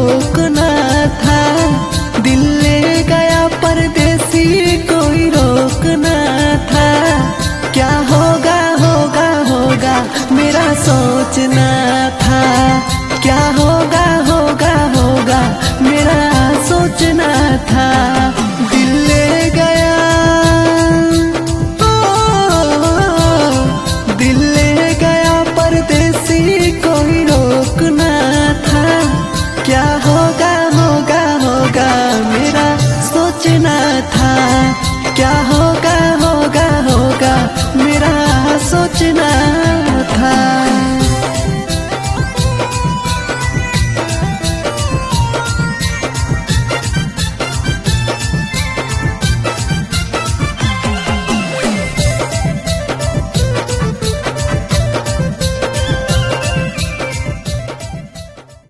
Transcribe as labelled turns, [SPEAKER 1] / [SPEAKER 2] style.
[SPEAKER 1] रोकना था। दिल ले गया परदेसी कोई रोकना था। क्या होगा होगा होगा मेरा सोचना था। क्या होगा होगा होगा मेरा सोचना था। दिल ले गया दिल ले गया परदेसी कोई रोकना था। क्या होगा होगा होगा मेरा सोचना था। क्या हो